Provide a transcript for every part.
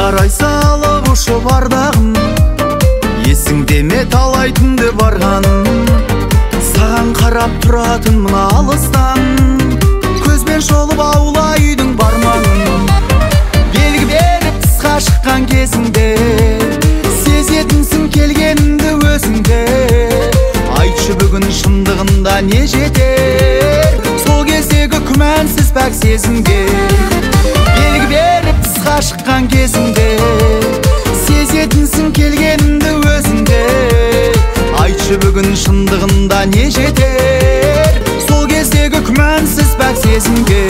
қарай салып ұшып ардағым, есіңде ме талай түнде барғаным. Саған қарап тұратын мына алыстан, көзбен шолып аула үйдің бармағын. Белгі беріп тысқа шыққан кезіңде, сезетінсің келгенімді өзіңде. Айтшы бүгін шындығында не жетер, сол кездегі күмәнсіз пәк сезімге. Белгі беріп тысқа шыққан кезіңде, сезетінсің келгенімді өзіңде. Айтшы бүгін шындығында не жетер, сол кездегі күмәнсіз пәк сезімге.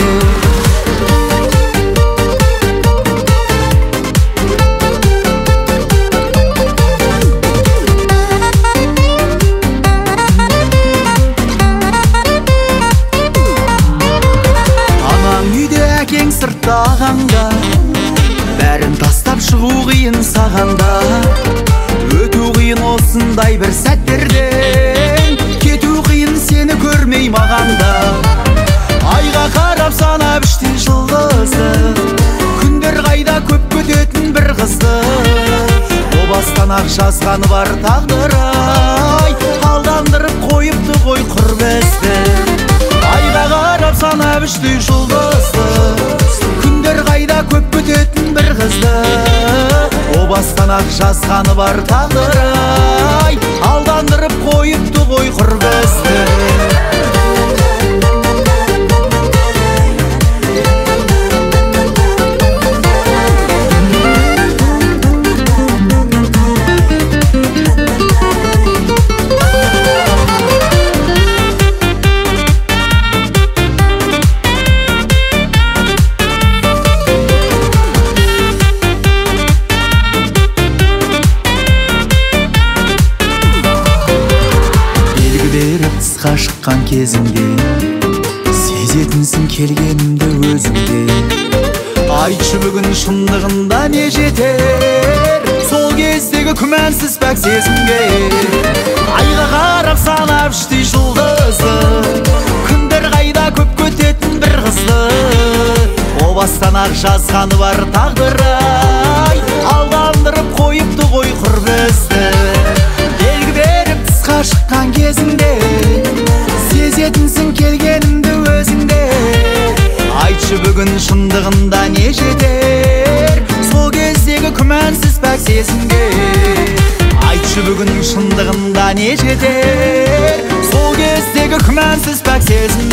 Сыртта ағаңда, бәрін тастап шығу қиын сағанда. Өту қиын осындай бір сәттерден, кету қиын сені көрмей мағанда. Айға қарап санап іштей жұлдызды, күндер қайда көп көтетін бір қызды. О бастан ақ жазғаны бар тағдыр-ай, алдандырып қойыпты ғой құр бізді. Айға қарап санап іштей жұлдызды, күндер қайда көп көтетін бір қызды. О бастан ақ жазғаны бар тағдыр-ай, алдандырып қойыпты ғой құр бізді. Тысқа шыққан кезіңде, сезетінсің келгенімді өзіңде. Айтшы бүгін шындығында не жетер, сол кездегі күмәнсіз пәк сезімге. Айға қарап санап іштей жұлдызды, күндер қайда көп көтетін бір қызды. О бастан ақ жазғаны бар тағдыр-ай, алдандырып қойыпты ғой құр бізді. Белгі беріп тысқа шыққан кезіңде, сезетінсің келгенімді өзіңде. Айтшы бүгін шындығында не жетер, сол кездегі күмәнсіз пәк сезімге. Айтшы бүгін шындығында не жетер, сол кездегі күмәнсіз пәк сезімге.